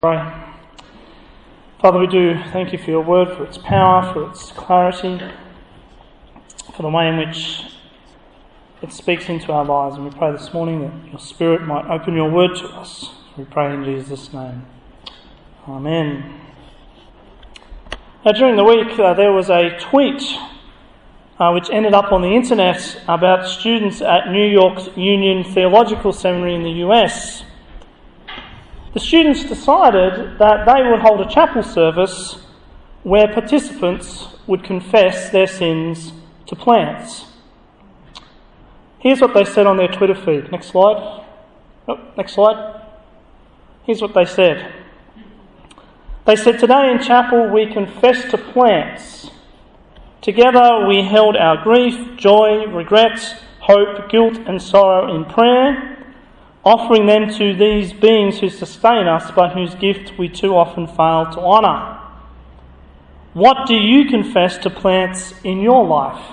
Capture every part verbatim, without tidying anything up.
Pray. Father, we do thank you for your word, for its power, for its clarity, for the way in which it speaks into our lives. And we pray this morning that your Spirit might open your word to us. We pray in Jesus' name. Amen. Now, during the week, uh, there was a tweet uh, which ended up on the internet about students at New York's Union Theological Seminary in the U S. The students decided that they would hold a chapel service where participants would confess their sins to plants. Here's what they said on their Twitter feed. Next slide. Oh, next slide. Here's what they said. They said, "Today in chapel we confess to plants. Together we held our grief, joy, regret, hope, guilt and sorrow in prayer, offering them to these beings who sustain us, but whose gift we too often fail to honour. What do you confess to plants in your life?"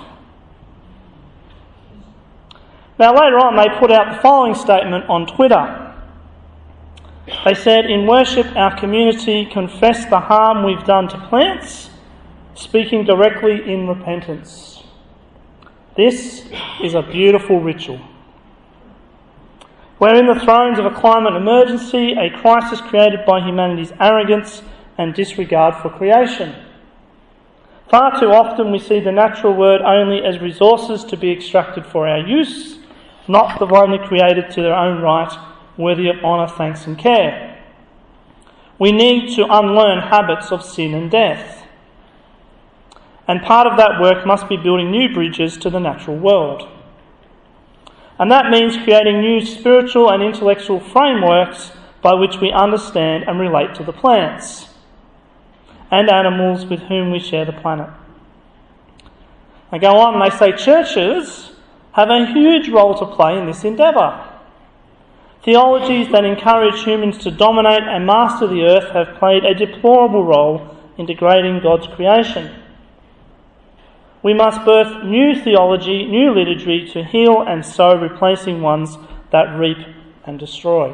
Now later on they put out the following statement on Twitter. They said, "In worship our community confess the harm we've done to plants, speaking directly in repentance. This is a beautiful ritual. We're in the throes of a climate emergency, a crisis created by humanity's arrogance and disregard for creation. Far too often we see the natural world only as resources to be extracted for our use, not divinely created to their own right, worthy of honour, thanks and care. We need to unlearn habits of sin and death. And part of that work must be building new bridges to the natural world. And that means creating new spiritual and intellectual frameworks by which we understand and relate to the plants and animals with whom we share the planet." They go on and they say churches have a huge role to play in this endeavour. Theologies that encourage humans to dominate and master the earth have played a deplorable role in degrading God's creation. We must birth new theology, new liturgy to heal and sow, replacing ones that reap and destroy.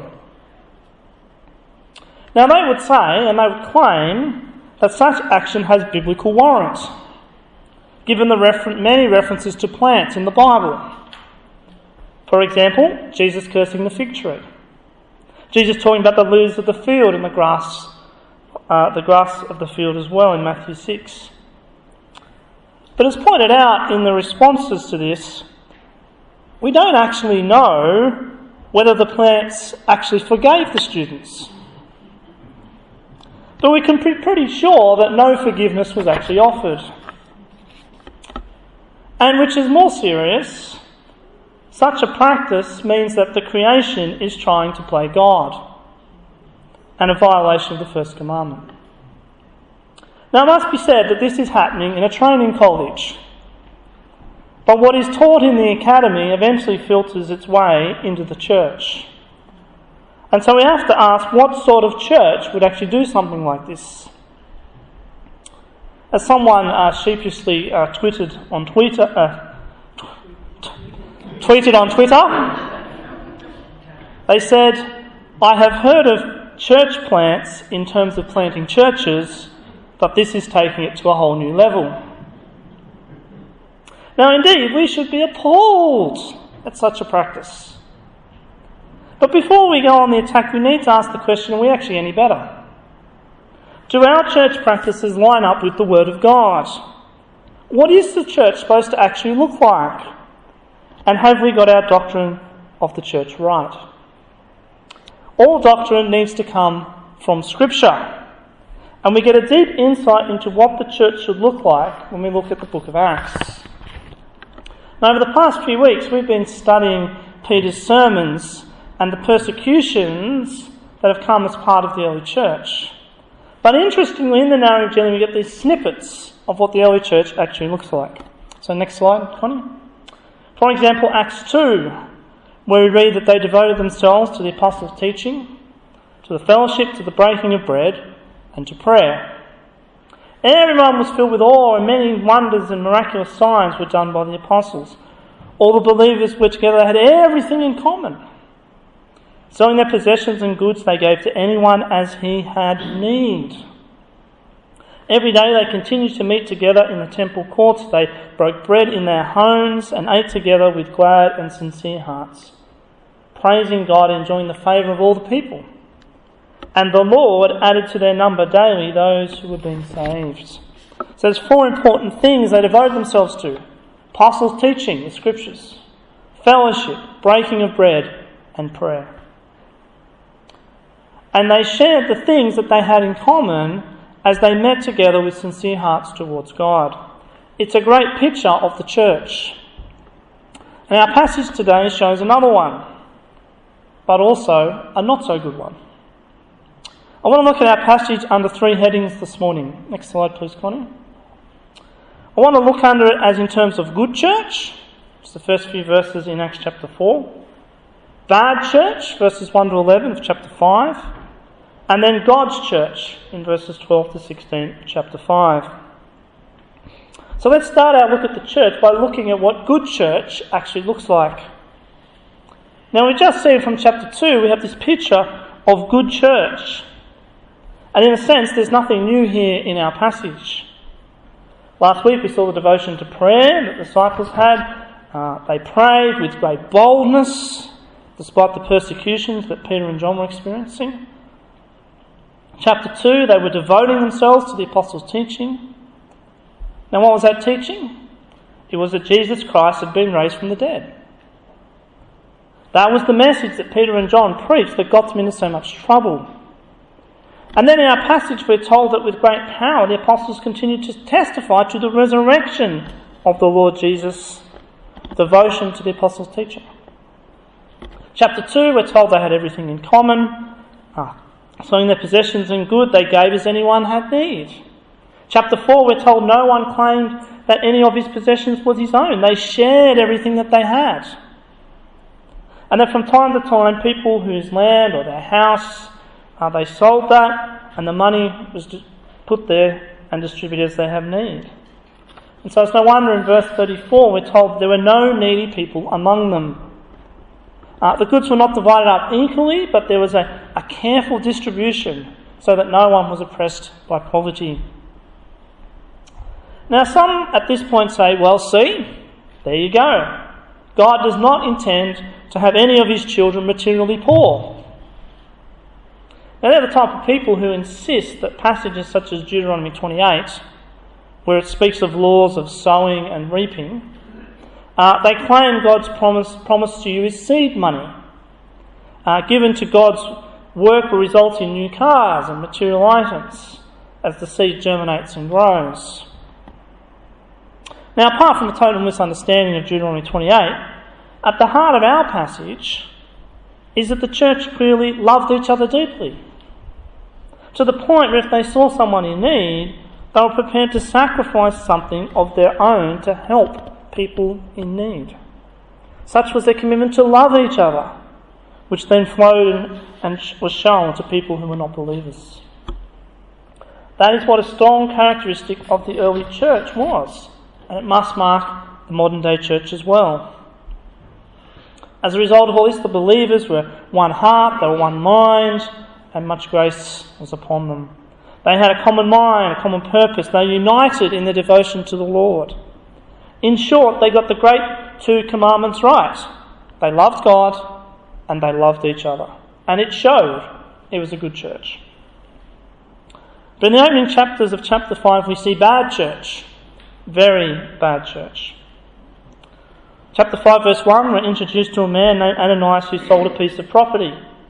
Now they would say, and they would claim, that such action has biblical warrant, given the refer- many references to plants in the Bible. For example, Jesus cursing the fig tree. Jesus talking about the lilies of the field and the grass, uh, the grass of the field as well in Matthew six. But as pointed out in the responses to this, we don't actually know whether the plants actually forgave the students. But we can be pretty sure that no forgiveness was actually offered. And which is more serious, such a practice means that the creation is trying to play God, and a violation of the first commandment. Now it must be said that this is happening in a training college. But what is taught in the academy eventually filters its way into the church. And so we have to ask, what sort of church would actually do something like this? As someone uh, sheepishly uh, tweeted on Twitter, uh, t- t- tweeted on Twitter, they said, "I have heard of church plants in terms of planting churches, but this is taking it to a whole new level." Now indeed, we should be appalled at such a practice. But before we go on the attack, we need to ask the question, are we actually any better? Do our church practices line up with the Word of God? What is the church supposed to actually look like? And have we got our doctrine of the church right? All doctrine needs to come from Scripture. And we get a deep insight into what the church should look like when we look at the book of Acts. Now, over the past few weeks, we've been studying Peter's sermons and the persecutions that have come as part of the early church. But interestingly, in the narrative generally, we get these snippets of what the early church actually looks like. So next slide, Connie. For example, Acts two, where we read that they devoted themselves to the apostles' teaching, to the fellowship, to the breaking of bread, and to prayer. Everyone was filled with awe, and many wonders and miraculous signs were done by the apostles. All the believers were together, they had everything in common. Selling their possessions and goods they gave to anyone as he had need. Every day they continued to meet together in the temple courts. They broke bread in their homes and ate together with glad and sincere hearts, praising God and enjoying the favour of all the people. And the Lord added to their number daily those who were being saved. So there's four important things they devoted themselves to: apostles' teaching, the scriptures, fellowship, breaking of bread, and prayer. And they shared the things that they had in common as they met together with sincere hearts towards God. It's a great picture of the church. And our passage today shows another one, but also a not so good one. I want to look at our passage under three headings this morning. Next slide, please, Connie. I want to look under it as in terms of good church, it's the first few verses in Acts chapter four. Bad church, verses one to eleven of chapter five. And then God's church in verses twelve to sixteen of chapter five. So let's start our look at the church by looking at what good church actually looks like. Now, we just seen from chapter two, we have this picture of good church. And in a sense, there's nothing new here in our passage. Last week we saw the devotion to prayer that the disciples had. Uh, they prayed with great boldness, despite the persecutions that Peter and John were experiencing. Chapter two, they were devoting themselves to the apostles' teaching. Now, what was that teaching? It was that Jesus Christ had been raised from the dead. That was the message that Peter and John preached that got them into so much trouble. And then in our passage we're told that with great power the apostles continued to testify to the resurrection of the Lord Jesus. Devotion to the apostles' teaching. Chapter two, we're told they had everything in common. Ah, selling their possessions and good they gave as anyone had need. Chapter four, we're told no one claimed that any of his possessions was his own. They shared everything that they had. And that from time to time, people whose land or their house, uh, they sold that, and the money was put there and distributed as they have need. And so it's no wonder in verse thirty-four we're told there were no needy people among them. Uh, the goods were not divided up equally, but there was a, a careful distribution so that no one was oppressed by poverty. Now some at this point say, well, see, there you go. God does not intend to have any of his children materially poor. Now they're the type of people who insist that passages such as Deuteronomy twenty-eight, where it speaks of laws of sowing and reaping, uh, they claim God's promise, promise to you is seed money, uh, given to God's work will result in new cars and material items as the seed germinates and grows. Now, apart from the total misunderstanding of Deuteronomy twenty-eight, at the heart of our passage is that the church clearly loved each other deeply, to the point where if they saw someone in need, they were prepared to sacrifice something of their own to help people in need. Such was their commitment to love each other, which then flowed and was shown to people who were not believers. That is what a strong characteristic of the early church was, and it must mark the modern day church as well. As a result of all this, the believers were one heart, they were one mind, and much grace was upon them. They had a common mind, a common purpose. They united in their devotion to the Lord. In short, they got the great two commandments right. They loved God and they loved each other. And it showed it was a good church. But in the opening chapters of chapter five, we see bad church. Very bad church. Chapter five verse one, we're introduced to a man named Ananias who sold a piece of property.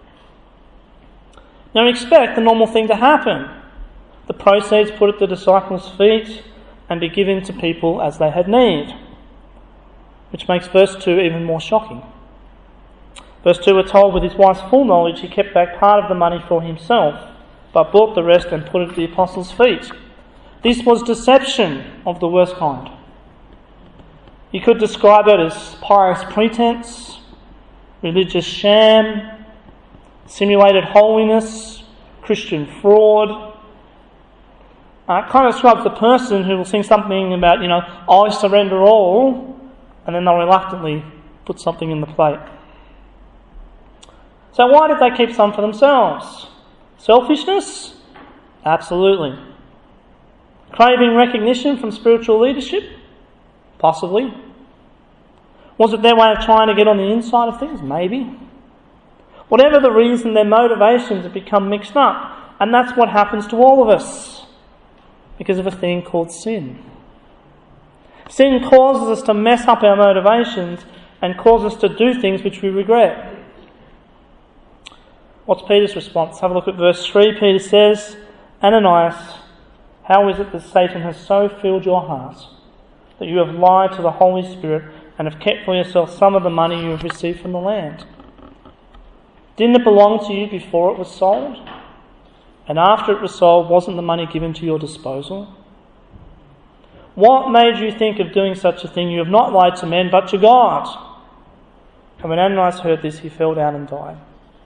Now we expect the normal thing to happen. The proceeds put at the disciples' feet and be given to people as they had need. Which makes verse two even more shocking. Verse two, we're told with his wife's full knowledge he kept back part of the money for himself, but brought the rest and put it at the apostles' feet. This was deception of the worst kind. You could describe it as pious pretense, religious sham, simulated holiness, Christian fraud. Uh, it kind of describes the person who will think something about, you know, I surrender all, and then they'll reluctantly put something in the plate. So why did they keep some for themselves? Selfishness? Absolutely. Craving recognition from spiritual leadership? Possibly. Was it their way of trying to get on the inside of things? Maybe. Whatever the reason, their motivations have become mixed up. And that's what happens to all of us because of a thing called sin. Sin causes us to mess up our motivations and causes us to do things which we regret. What's Peter's response? Have a look at verse three. Peter says, Ananias, how is it that Satan has so filled your heart that you have lied to the Holy Spirit and have kept for yourself some of the money you have received from the land? Didn't it belong to you before it was sold? And after it was sold, wasn't the money given to your disposal? What made you think of doing such a thing? You have not lied to men, but to God. And when Ananias heard this, he fell down and died.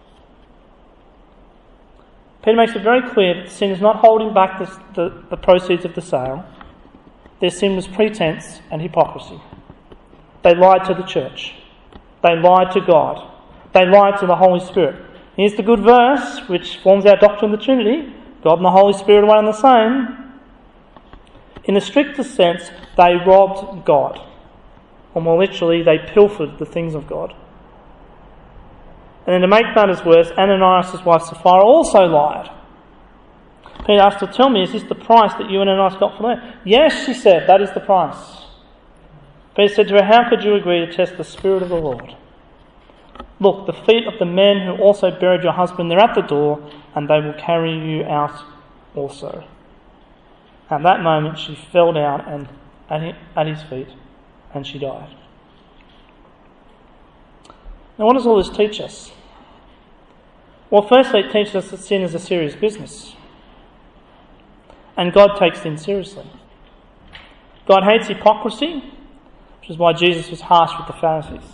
Peter makes it very clear that sin is not holding back the, the, the proceeds of the sale. Their sin was pretense and hypocrisy. They lied to the church. They lied to God. They lied to the Holy Spirit. Here's the good verse, which forms our doctrine of the Trinity. God and the Holy Spirit are one and the same. In the strictest sense, they robbed God. Or more literally, they pilfered the things of God. And then to make matters worse, Ananias' wife Sapphira also lied. Peter asked her, tell me, is this the price that you and Ananias got for that? Yes, she said, that is the price. Peter said to her, how could you agree to test the Spirit of the Lord? Look, the feet of the men who also buried your husband, they're at the door, and they will carry you out also. At that moment she fell down and at his feet, and she died. Now what does all this teach us? Well, firstly, it teaches us that sin is a serious business. And God takes sin seriously. God hates hypocrisy, which is why Jesus was harsh with the Pharisees.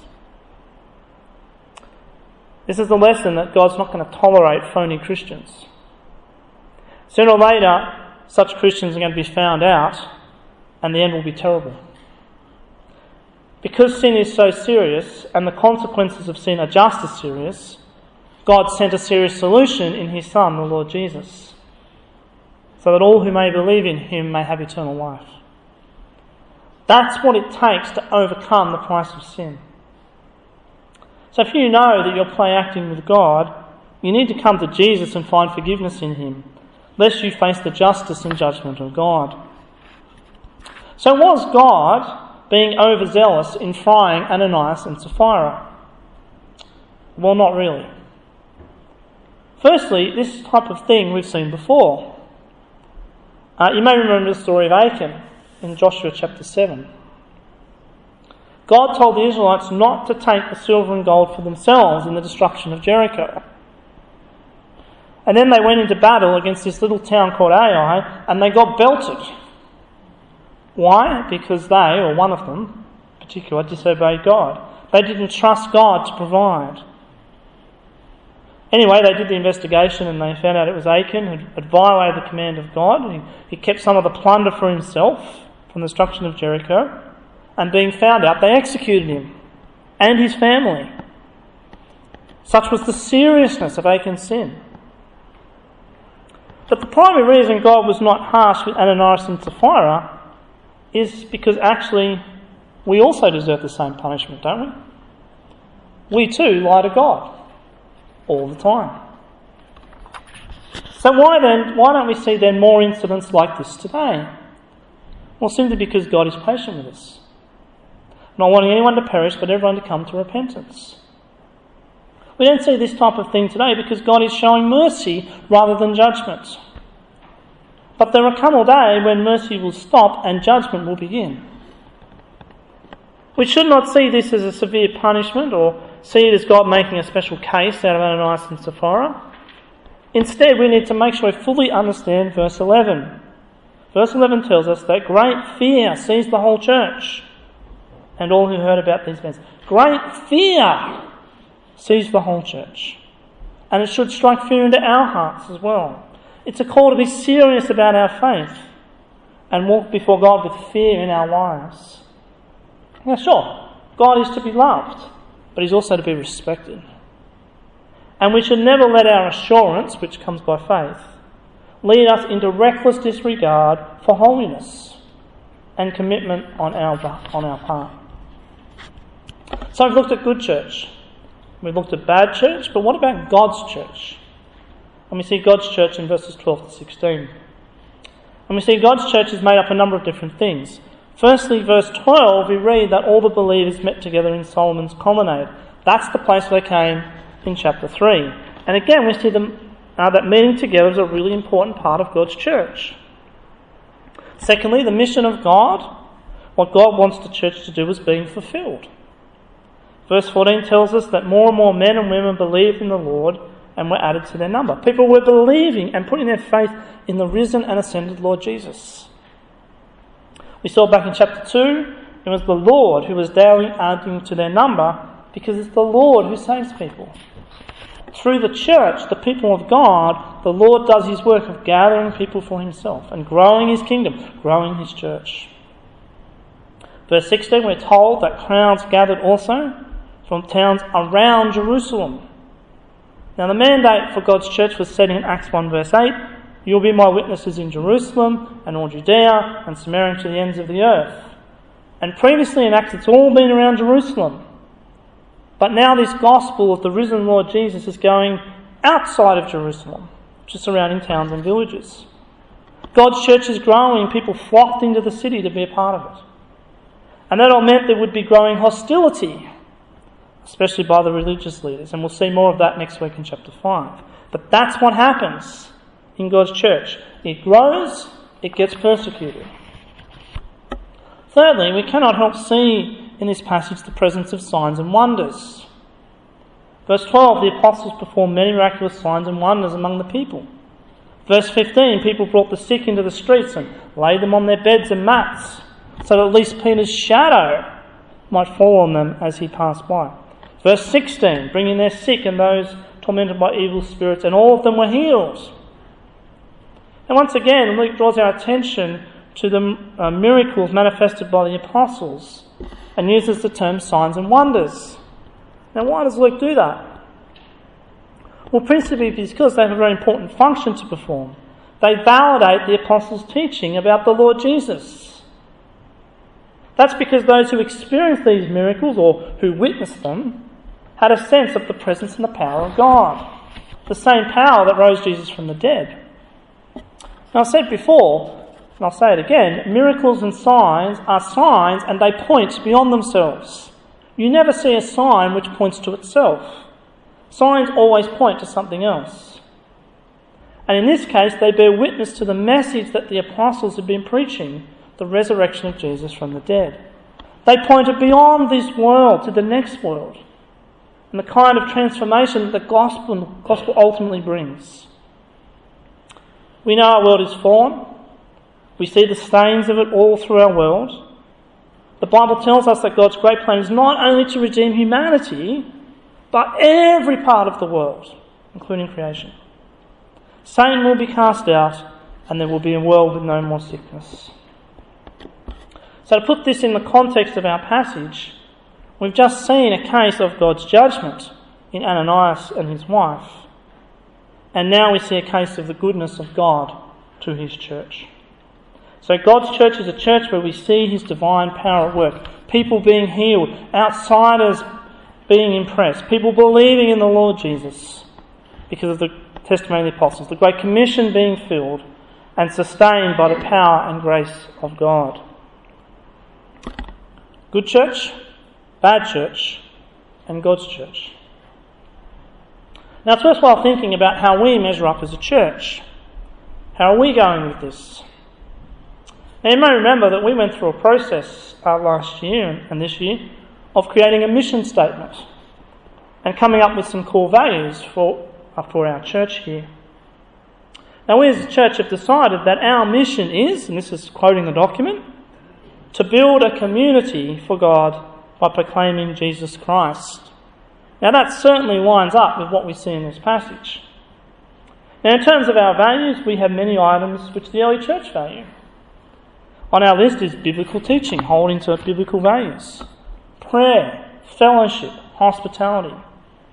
This is the lesson that God's not going to tolerate phony Christians. Sooner or later, such Christians are going to be found out, and the end will be terrible. Because sin is so serious, and the consequences of sin are just as serious, God sent a serious solution in His Son, the Lord Jesus, so that all who may believe in Him may have eternal life. That's what it takes to overcome the price of sin. So if you know that you're play acting with God, you need to come to Jesus and find forgiveness in Him, lest you face the justice and judgment of God. So was God being overzealous in trying Ananias and Sapphira? Well, not really. Firstly, this type of thing we've seen before. Uh, you may remember the story of Achan in Joshua chapter seven. God told the Israelites not to take the silver and gold for themselves in the destruction of Jericho. And then they went into battle against this little town called Ai, and they got belted. Why? Because they, or one of them in particular, disobeyed God. They didn't trust God to provide. Anyway, they did the investigation and they found out it was Achan who had violated the command of God. He, he kept some of the plunder for himself from the destruction of Jericho. And being found out, they executed him and his family. Such was the seriousness of Achan's sin. But the primary reason God was not harsh with Ananias and Sapphira is because actually we also deserve the same punishment, don't we? We too lie to God all the time. So why then, why don't we see then more incidents like this today? Well, simply because God is patient with us, not wanting anyone to perish, but everyone to come to repentance. We don't see this type of thing today because God is showing mercy rather than judgment. But there will come a day when mercy will stop and judgment will begin. We should not see this as a severe punishment or see it as God making a special case out of Ananias and Sapphira. Instead, we need to make sure we fully understand verse eleven. Verse eleven tells us that great fear seized the whole church and all who heard about these events. Great fear seized the whole church. And it should strike fear into our hearts as well. It's a call to be serious about our faith and walk before God with fear in our lives. Now sure, God is to be loved, but He's also to be respected. And we should never let our assurance, which comes by faith, lead us into reckless disregard for holiness and commitment on our, on our part. So we've looked at good church. We've looked at bad church, but what about God's church? And we see God's church in verses twelve to sixteen. And we see God's church is made up of a number of different things. Firstly, verse twelve, we read that all the believers met together in Solomon's colonnade. That's the place where they came in chapter three. And again, we see them, uh, that meeting together is a really important part of God's church. Secondly, the mission of God, what God wants the church to do, is being fulfilled. Verse fourteen tells us that more and more men and women believed in the Lord and were added to their number. People were believing and putting their faith in the risen and ascended Lord Jesus. We saw back in chapter two, it was the Lord who was daily adding to their number, because it's the Lord who saves people. Through the church, the people of God, the Lord does his work of gathering people for himself and growing his kingdom, growing his church. Verse sixteen, we're told that crowds gathered also from towns around Jerusalem. Now the mandate for God's church was set in Acts one verse eight. You'll be my witnesses in Jerusalem and all Judea and Samaria and to the ends of the earth. And previously in Acts it's all been around Jerusalem. But now this gospel of the risen Lord Jesus is going outside of Jerusalem, just surrounding towns and villages. God's church is growing. People flocked into the city to be a part of it. And that all meant there would be growing hostility, especially by the religious leaders. And we'll see more of that next week in chapter five. But that's what happens in God's church. It grows, it gets persecuted. Thirdly, we cannot help see in this passage the presence of signs and wonders. Verse twelve, the apostles performed many miraculous signs and wonders among the people. Verse fifteen, people brought the sick into the streets and laid them on their beds and mats, so that at least Peter's shadow might fall on them as he passed by. Verse sixteen, bringing their sick and those tormented by evil spirits, and all of them were healed. And once again, Luke draws our attention to the uh, miracles manifested by the apostles and uses the term signs and wonders. Now, why does Luke do that? Well, principally because they have a very important function to perform. They validate the apostles' teaching about the Lord Jesus. That's because those who experienced these miracles, or who witnessed them, had a sense of the presence and the power of God. The same power that rose Jesus from the dead. Now, I've said before, and I'll say it again, miracles and signs are signs and they point beyond themselves. You never see a sign which points to itself. Signs always point to something else. And in this case, they bear witness to the message that the apostles have been preaching, the resurrection of Jesus from the dead. They pointed beyond this world to the next world and the kind of transformation that the gospel, gospel ultimately brings. We know our world is fallen. We see the stains of it all through our world. The Bible tells us that God's great plan is not only to redeem humanity, but every part of the world, including creation. Satan will be cast out, and there will be a world with no more sickness. So to put this in the context of our passage, we've just seen a case of God's judgment in Ananias and his wife. And now we see a case of the goodness of God to his church. So God's church is a church where we see his divine power at work. People being healed, outsiders being impressed, people believing in the Lord Jesus because of the testimony of the apostles, the Great Commission being filled and sustained by the power and grace of God. Good church, bad church, and God's church. Now it's worthwhile thinking about how we measure up as a church. How are we going with this? Now you may remember that we went through a process uh, last year and this year of creating a mission statement and coming up with some core values for, uh, for our church here. Now we as a church have decided that our mission is, and this is quoting the document, to build a community for God by proclaiming Jesus Christ. Now that certainly lines up with what we see in this passage. Now in terms of our values, we have many items which the early church value. On our list is biblical teaching, holding to biblical values, prayer, fellowship, hospitality.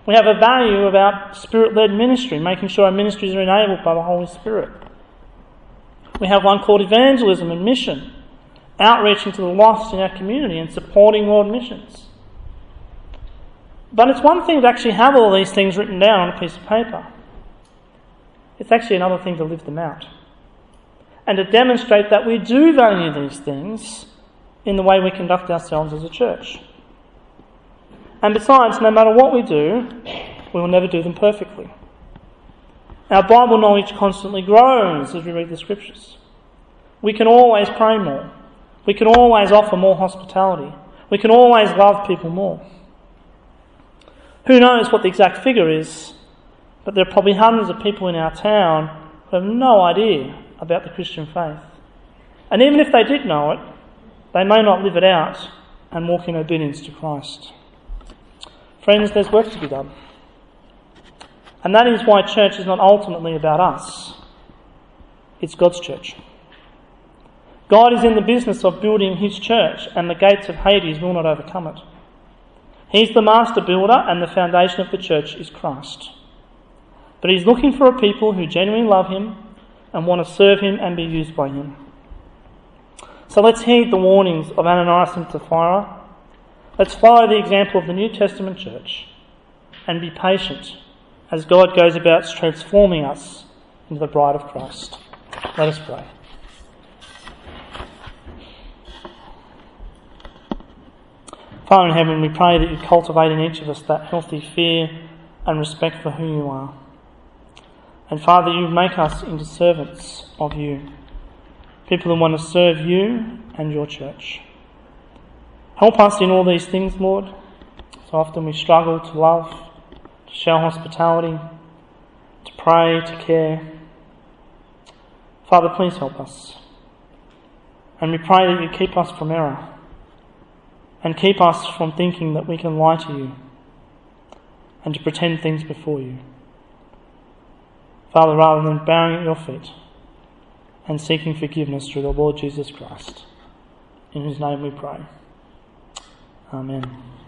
We have a value about Spirit-led ministry, making sure our ministries are enabled by the Holy Spirit. We have one called evangelism and mission, outreach into the lost in our community and supporting world missions. But it's one thing to actually have all these things written down on a piece of paper. It's actually another thing to live them out and to demonstrate that we do value these things in the way we conduct ourselves as a church. And besides, no matter what we do, we will never do them perfectly. Our Bible knowledge constantly grows as we read the Scriptures. We can always pray more. We can always offer more hospitality. We can always love people more. Who knows what the exact figure is, but there are probably hundreds of people in our town who have no idea about the Christian faith. And even if they did know it, they may not live it out and walk in obedience to Christ. Friends, there's work to be done. And that is why church is not ultimately about us. It's God's church. God is in the business of building his church, and the gates of Hades will not overcome it. He's the master builder, and the foundation of the church is Christ. But he's looking for a people who genuinely love him and want to serve him and be used by him. So let's heed the warnings of Ananias and Sapphira. Let's follow the example of the New Testament church and be patient as God goes about transforming us into the bride of Christ. Let us pray. Father in heaven, we pray that you cultivate in each of us that healthy fear and respect for who you are. And Father, you make us into servants of you, people who want to serve you and your church. Help us in all these things, Lord. So often we struggle to love, to show hospitality, to pray, to care. Father, please help us. And we pray that you keep us from error and keep us from thinking that we can lie to you and to pretend things before you. Father, rather than bowing at your feet and seeking forgiveness through the Lord Jesus Christ, in whose name we pray. Amen.